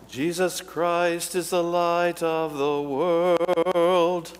Jesus Christ is the light of the world.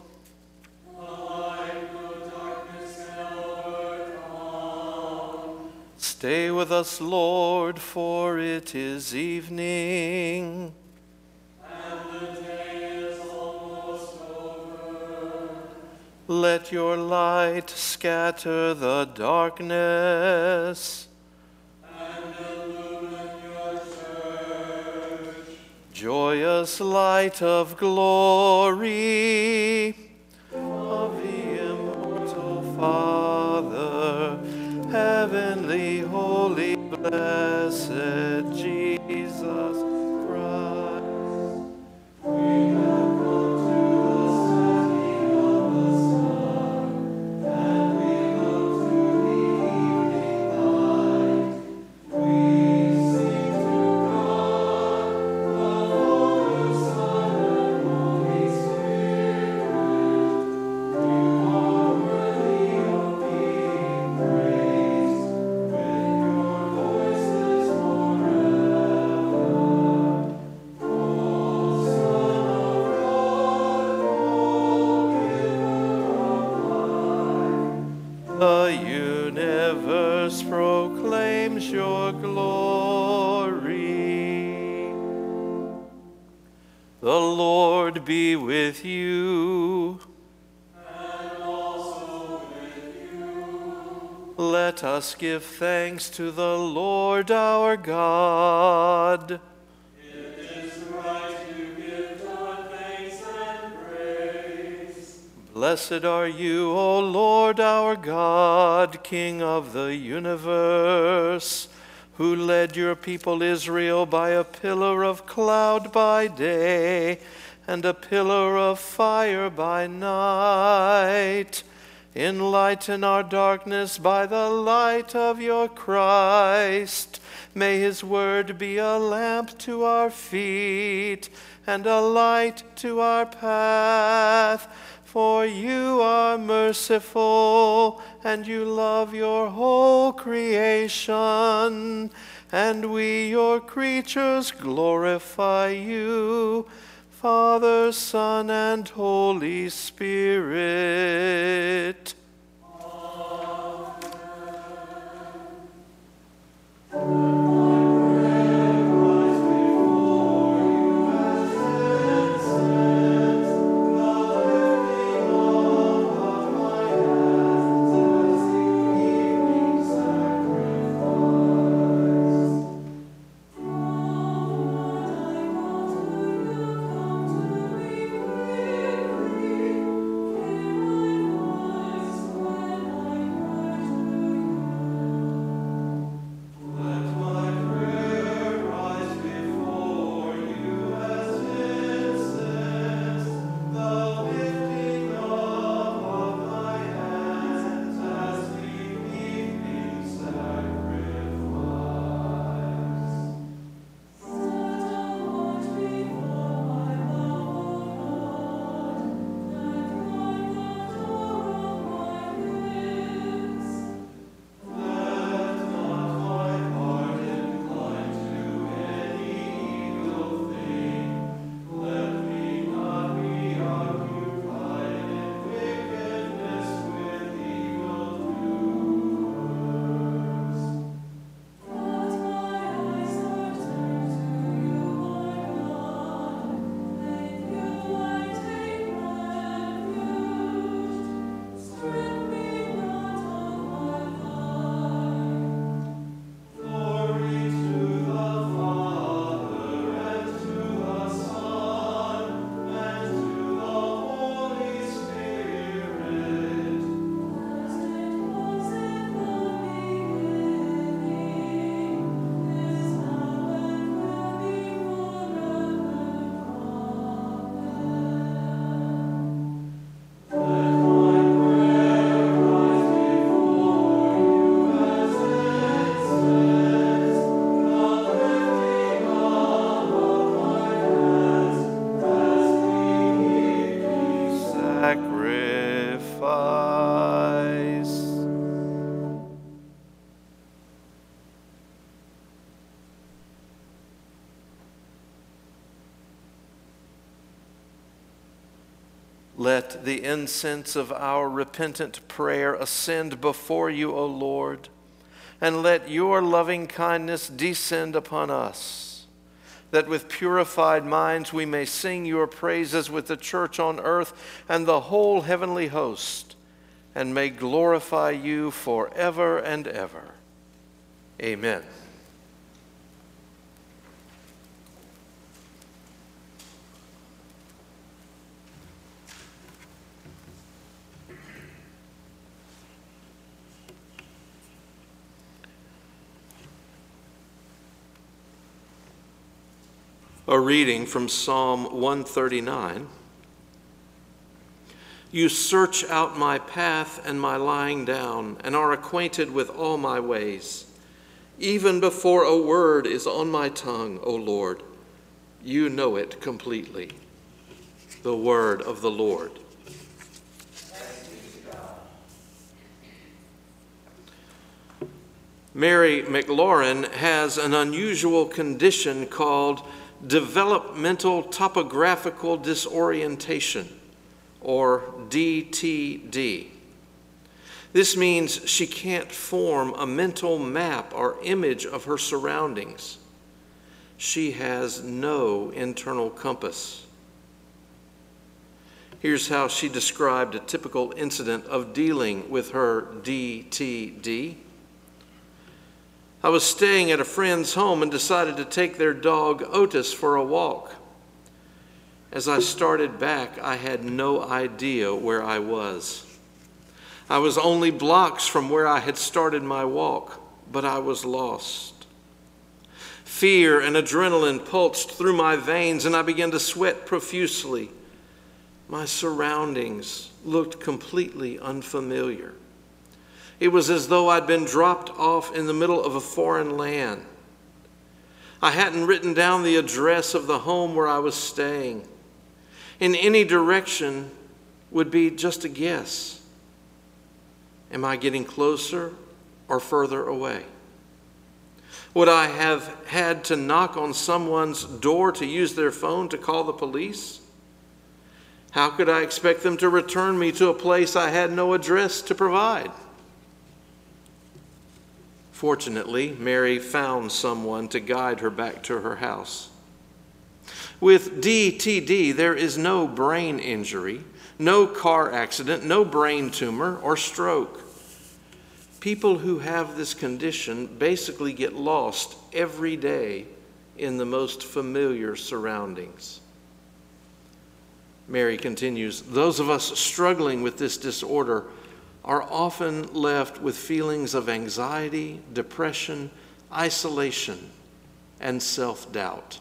Stay with us, Lord, for it is evening. And the day is almost over. Let your light scatter the darkness. And illumine your church. Joyous light of glory of the immortal Father, heavenly, holy, blessed Jesus Christ. We have come to the setting of the sun, and we look to the evening light. We sing to God, the Father, Son, and Holy Spirit. You are worthy of being praised, with your voices forever. O Son of God, O Giver of life. The universe proclaims your glory. The Lord be with you. And also with you. Let us give thanks to the Lord our God. It is right to give God thanks and praise. Blessed are you, O Lord our God, King of the universe, who led your people Israel by a pillar of cloud by day and a pillar of fire by night. Enlighten our darkness by the light of your Christ. May his word be a lamp to our feet and a light to our path. For you are merciful, and you love your whole creation, and we, your creatures, glorify you, Father, Son, and Holy Spirit. Let the incense of our repentant prayer ascend before you, O Lord, and let your loving kindness descend upon us, that with purified minds we may sing your praises with the church on earth and the whole heavenly host, and may glorify you forever and ever. Amen. A reading from Psalm 139. You search out my path and my lying down, and are acquainted with all my ways. Even before a word is on my tongue, O Lord, you know it completely. The word of the Lord. Mary McLaurin has an unusual condition called developmental topographical disorientation, or DTD. This means she can't form a mental map or image of her surroundings. She has no internal compass. Here's how she described a typical incident of dealing with her DTD. I was staying at a friend's home and decided to take their dog Otis for a walk. As I started back, I had no idea where I was. I was only blocks from where I had started my walk, but I was lost. Fear and adrenaline pulsed through my veins, and I began to sweat profusely. My surroundings looked completely unfamiliar. It was as though I'd been dropped off in the middle of a foreign land. I hadn't written down the address of the home where I was staying. In any direction would be just a guess. Am I getting closer or further away? Would I have had to knock on someone's door to use their phone to call the police? How could I expect them to return me to a place I had no address to provide? Fortunately, Mary found someone to guide her back to her house. With DTD, there is no brain injury, no car accident, no brain tumor or stroke. People who have this condition basically get lost every day in the most familiar surroundings. Mary continues, those of us struggling with this disorder are often left with feelings of anxiety, depression, isolation, and self-doubt.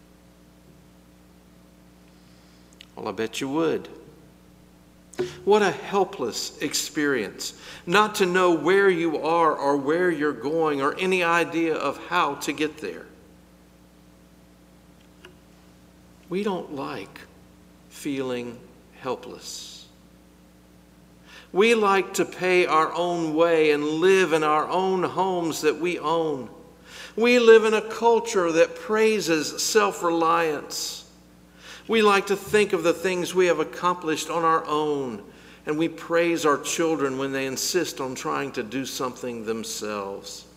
Well, I bet you would. What a helpless experience, not to know where you are or where you're going or any idea of how to get there. We don't like feeling helpless. We like to pay our own way and live in our own homes that we own. We live in a culture that praises self-reliance. We like to think of the things we have accomplished on our own, and we praise our children when they insist on trying to do something themselves.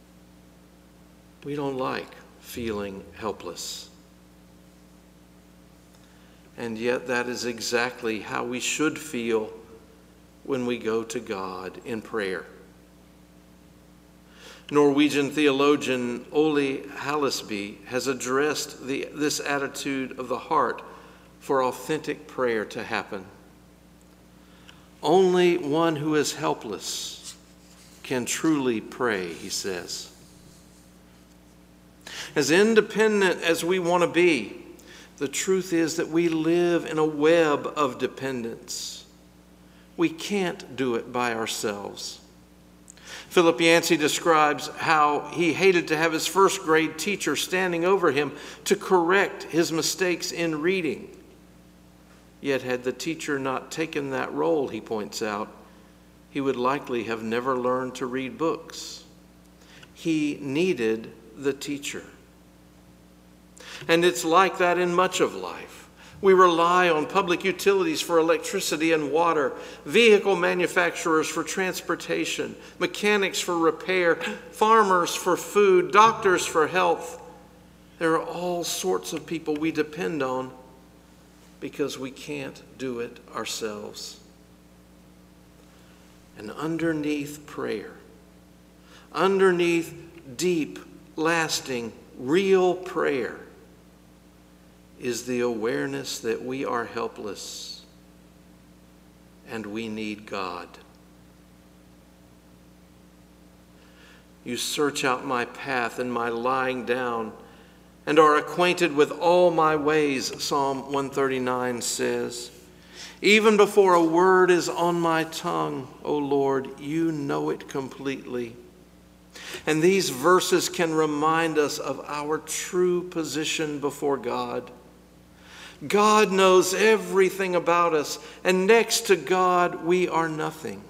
We don't like feeling helpless. And yet that is exactly how we should feel when we go to God in prayer. Norwegian theologian Ole Hallesby has addressed this attitude of the heart for authentic prayer to happen. Only one who is helpless can truly pray, he says. As independent as we want to be, the truth is that we live in a web of dependence. We can't do it by ourselves. Philip Yancey describes how he hated to have his first grade teacher standing over him to correct his mistakes in reading. Yet had the teacher not taken that role, he points out, he would likely have never learned to read books. He needed the teacher. And it's like that in much of life. We rely on public utilities for electricity and water, vehicle manufacturers for transportation, mechanics for repair, farmers for food, doctors for health. There are all sorts of people we depend on because we can't do it ourselves. And underneath prayer, underneath deep, lasting, real prayer, is the awareness that we are helpless and we need God. You search out my path and my lying down and are acquainted with all my ways, Psalm 139 says. Even before a word is on my tongue, O Lord, you know it completely. And these verses can remind us of our true position before God. God knows everything about us, and next to God, we are nothing.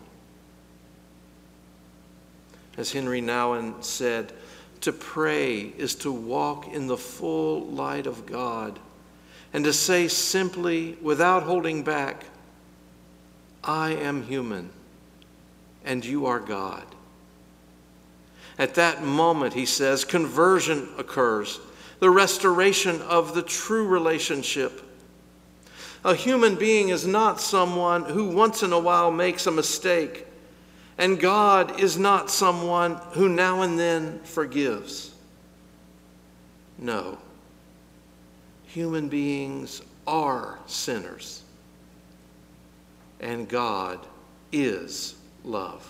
As Henry Nouwen said, to pray is to walk in the full light of God and to say simply, without holding back, I am human and you are God. At that moment, he says, conversion occurs, the restoration of the true relationship. A human being is not someone who once in a while makes a mistake, and God is not someone who now and then forgives. No, human beings are sinners, and God is love.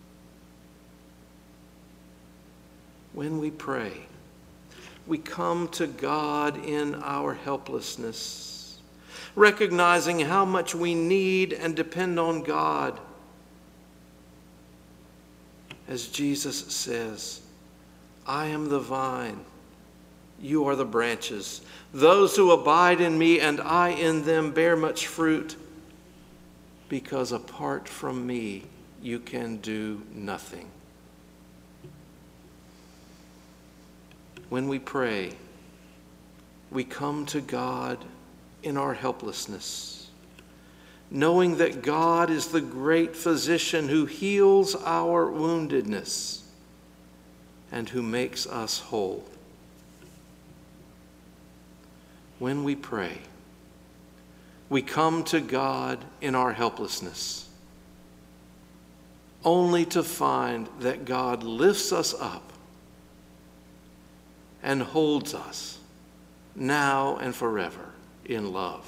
When we pray, we come to God in our helplessness, recognizing how much we need and depend on God. As Jesus says, I am the vine, you are the branches. Those who abide in me and I in them bear much fruit, because apart from me you can do nothing. When we pray, we come to God in our helplessness, knowing that God is the great physician who heals our woundedness and who makes us whole. When we pray, we come to God in our helplessness, only to find that God lifts us up and holds us now and forever in love.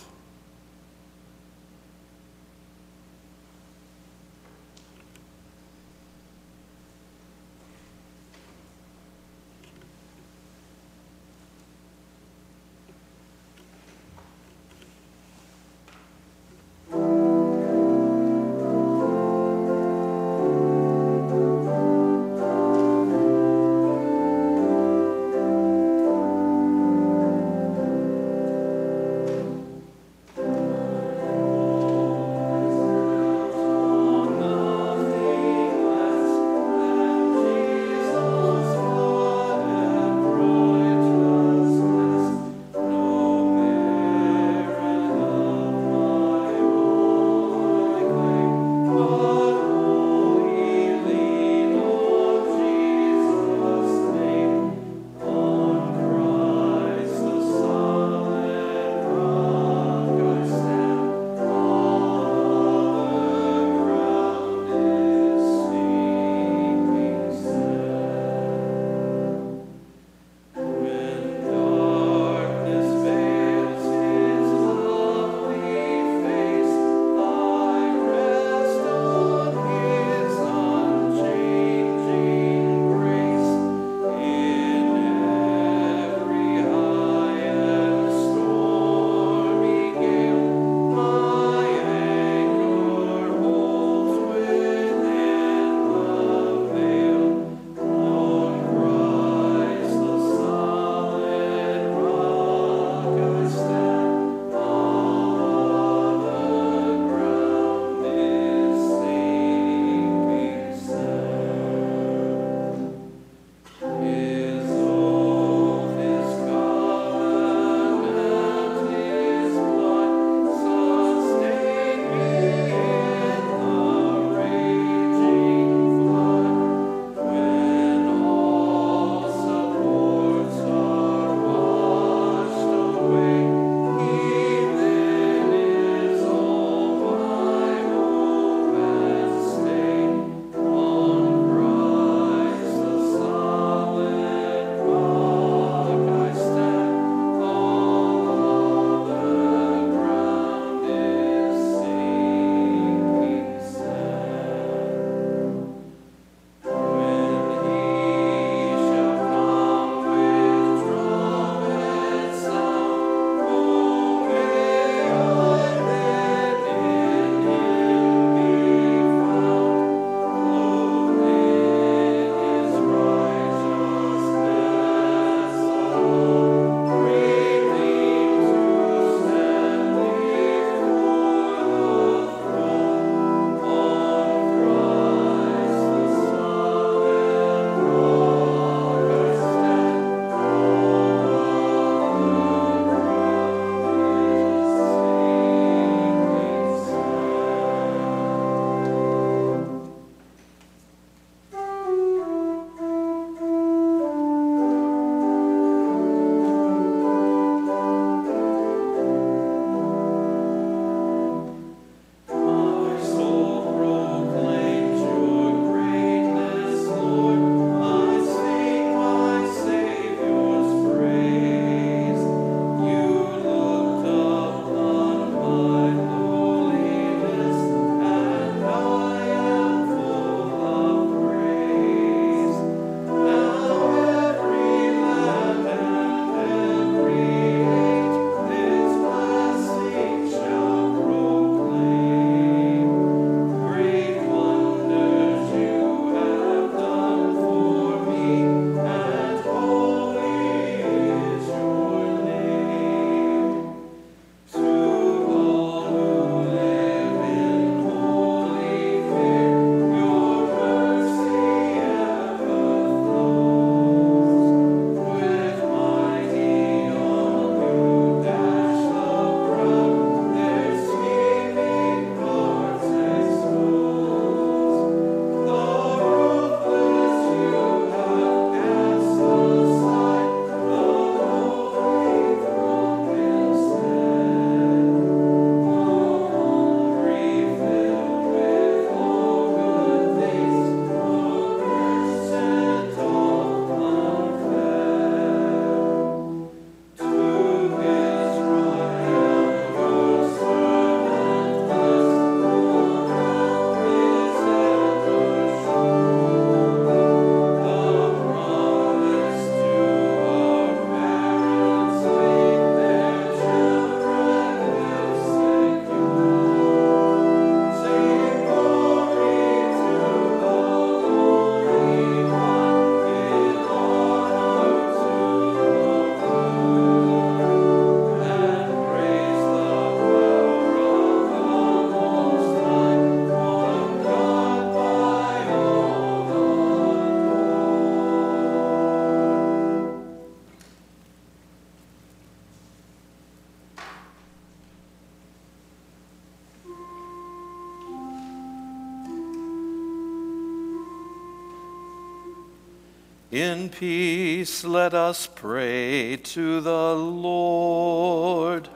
In peace, let us pray to the Lord.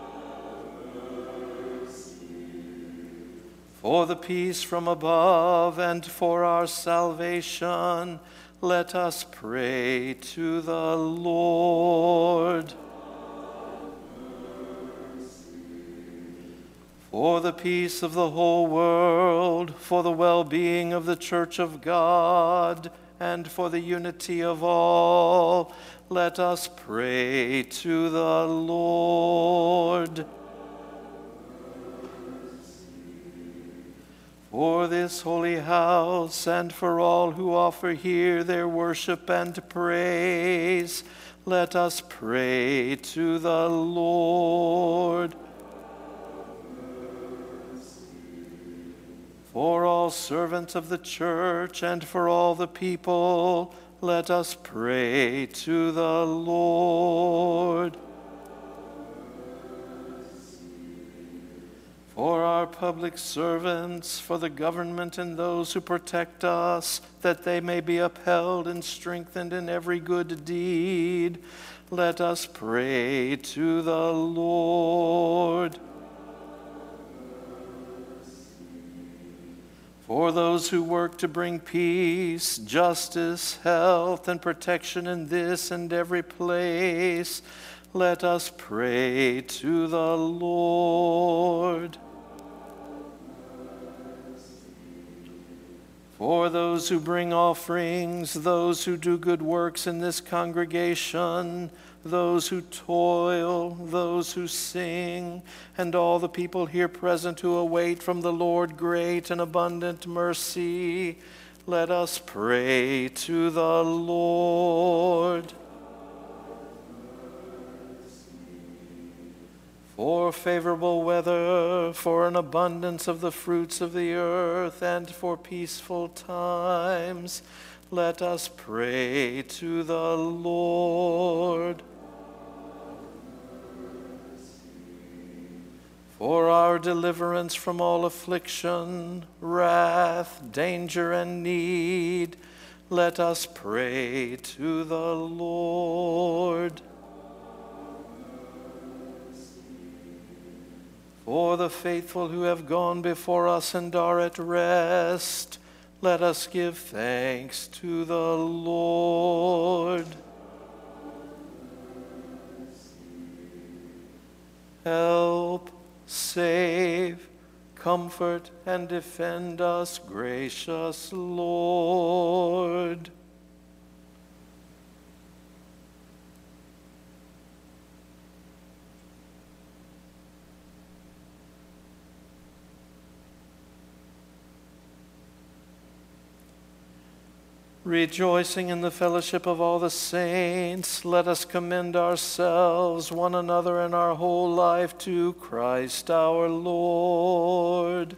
For the peace from above and for our salvation, let us pray to the Lord. For the peace of the whole world, for the well-being of the Church of God, and for the unity of all, let us pray to the Lord. For this holy house, and for all who offer here their worship and praise, let us pray to the Lord. For all servants of the church and for all the people, let us pray to the Lord. For our public servants, for the government and those who protect us, that they may be upheld and strengthened in every good deed, let us pray to the Lord. For those who work to bring peace, justice, health, and protection in this and every place, let us pray to the Lord. For those who bring offerings, those who do good works in this congregation, those who toil, those who sing, and all the people here present who await from the Lord great and abundant mercy, let us pray to the Lord. For favorable weather, for an abundance of the fruits of the earth, and for peaceful times, let us pray to the Lord. For our deliverance from all affliction, wrath, danger, and need, let us pray to the Lord. For the faithful who have gone before us and are at rest, let us give thanks to the Lord. Help, save, comfort, and defend us, gracious Lord. Rejoicing in the fellowship of all the saints, let us commend ourselves, one another, and our whole life to Christ our Lord.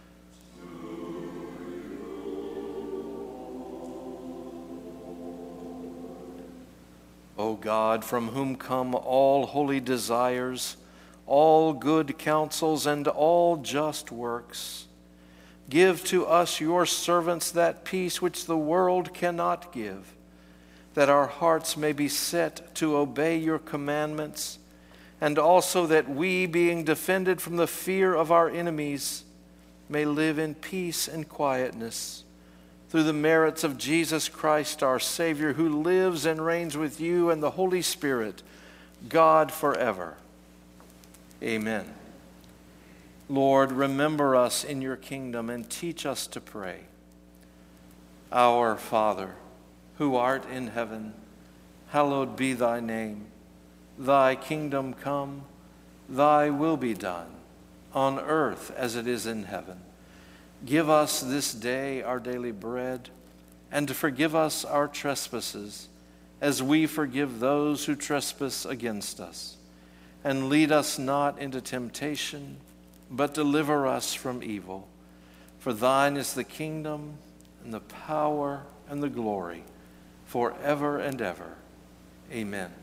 O God, from whom come all holy desires, all good counsels, and all just works, give to us, your servants, that peace which the world cannot give, that our hearts may be set to obey your commandments, and also that we, being defended from the fear of our enemies, may live in peace and quietness, through the merits of Jesus Christ, our Savior, who lives and reigns with you and the Holy Spirit, God forever. Amen. Lord, remember us in your kingdom and teach us to pray. Our Father, who art in heaven, hallowed be thy name. Thy kingdom come, thy will be done, on earth as it is in heaven. Give us this day our daily bread, and forgive us our trespasses, as we forgive those who trespass against us. And lead us not into temptation, but deliver us from evil. For thine is the kingdom, and the power, and the glory, forever and ever. Amen.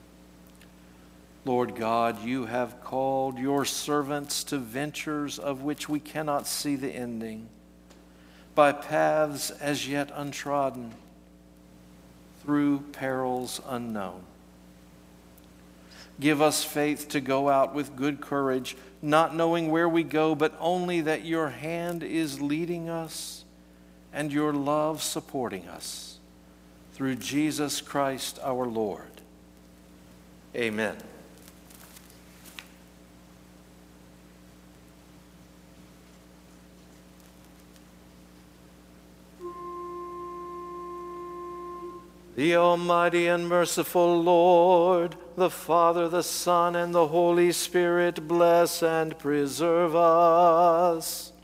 Lord God, you have called your servants to ventures of which we cannot see the ending, by paths as yet untrodden. through perils unknown. Give us faith to go out with good courage, not knowing where we go, but only that your hand is leading us and your love supporting us. Through Jesus Christ our Lord. Amen. The Almighty and merciful Lord, the Father, the Son, and the Holy Spirit bless and preserve us.